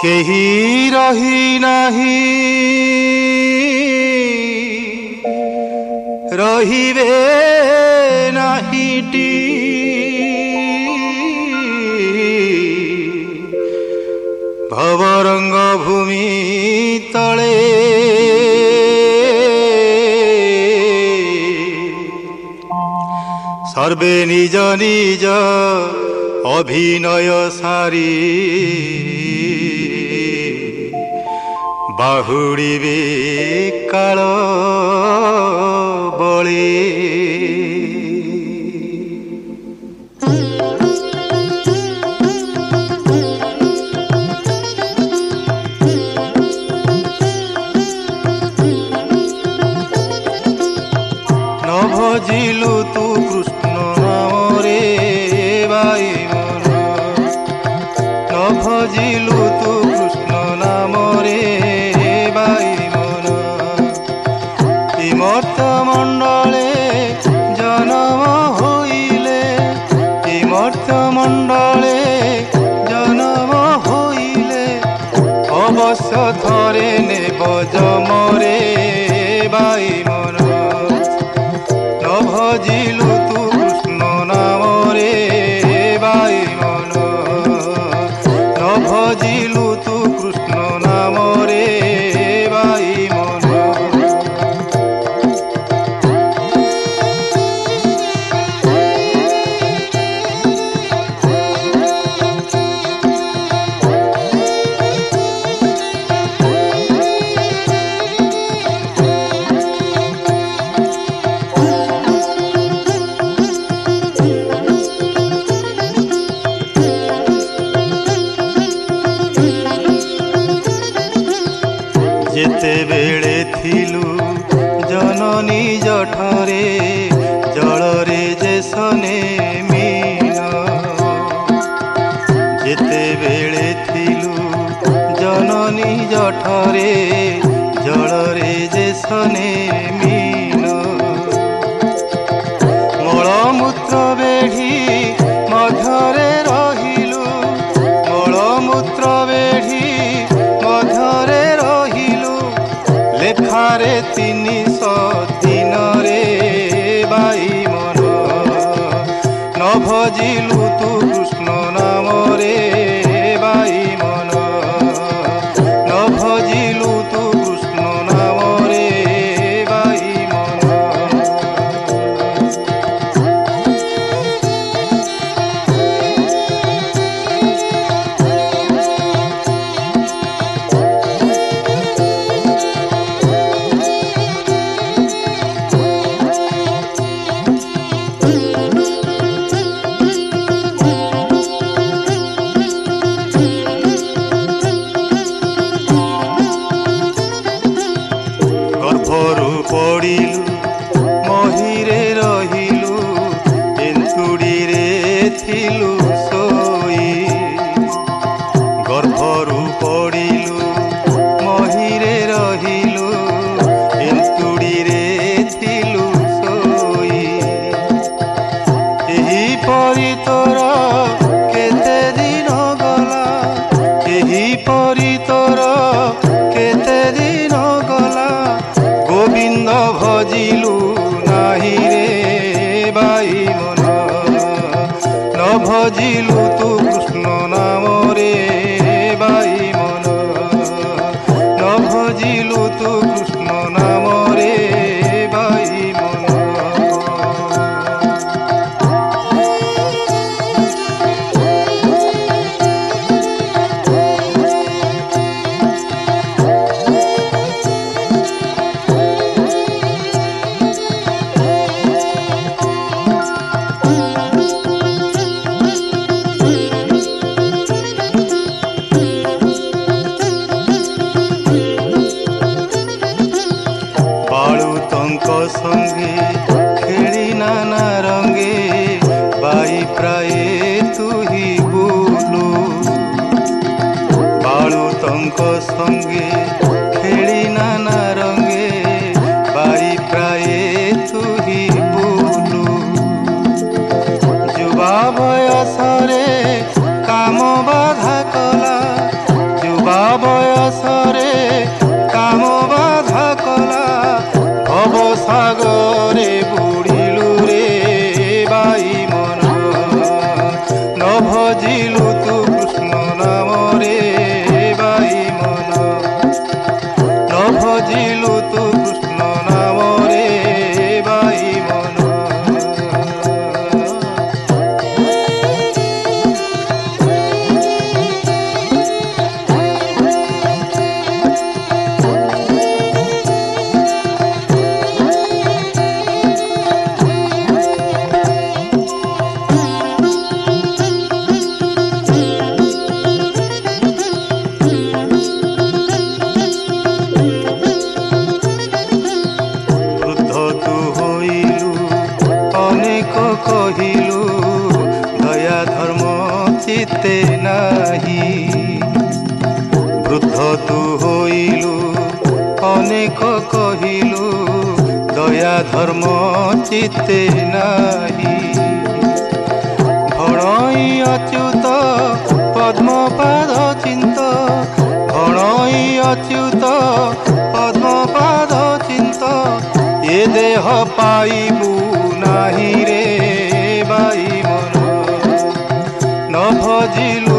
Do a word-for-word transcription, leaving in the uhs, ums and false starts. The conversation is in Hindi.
केही रही नाही रहिबे नाहीटी भवरंग भूमि तले सर्वे निज निज अभिनय सारी बाहुड़िबे काल बळे न भजिलु तू कृष्ण नाम रे बाई मन न भजिलु तू कृष्ण नाम रे इमर्त मंडले जन्म होइले इमर्त मंडले जन्म होइले अवश्य थरे नेब जमरे बाई मन न भजिलु तू कृष्ण नाम रे बाई मन न भजिलु तू कृष्ण नाम रे बाई मन जेते बेले थिलु जननी जठरे जलरे जेसने मीन जेते बेले थिलु जननी जठरे जलरे जेसने मीन मलमूत्र बेढ़ी मधरे रहिलु मलमूत्र बेढ़ी मधरे लेखारे तीन सौ तीन रे बाई मन न भजिलु तू कृष्ण नाम रे बाई मन न भजिलु तू कृष्ण नाम रे बाई मन गर्भरु पड़िलु महीरे रहिलु एंतुड़ी रे थिलु सोई गर्भरु पड़िलु महीरे रहिलु एंतुड़ी रे थिलु सोई एही परि तोर केते दिन गला एही परि तोर केते दिन गला गोविंद भजिलु नाही रे बाई मन न भजिलु तू कृष्ण नाम रे बाई मन न भजिलु तू कृष्ण नाम रे बाई मन संगे खेली नाना रंगे बाई प्राय तू ही बोलू बालू तंक संगे खेली नाना रंगे बाई प्राय तू ही बोलू युवा बयसरे काम बाधा कला युवा चित्ते नाही। वृद्ध तू होइलु अनेक कहिलु दया धर्म चित्ते नाही। भणई अच्युत पद्मपाद चिंत भणई अच्युत पद्मपाद चिंत ये देह पाइबु नाही रे बाई मन न भजिलु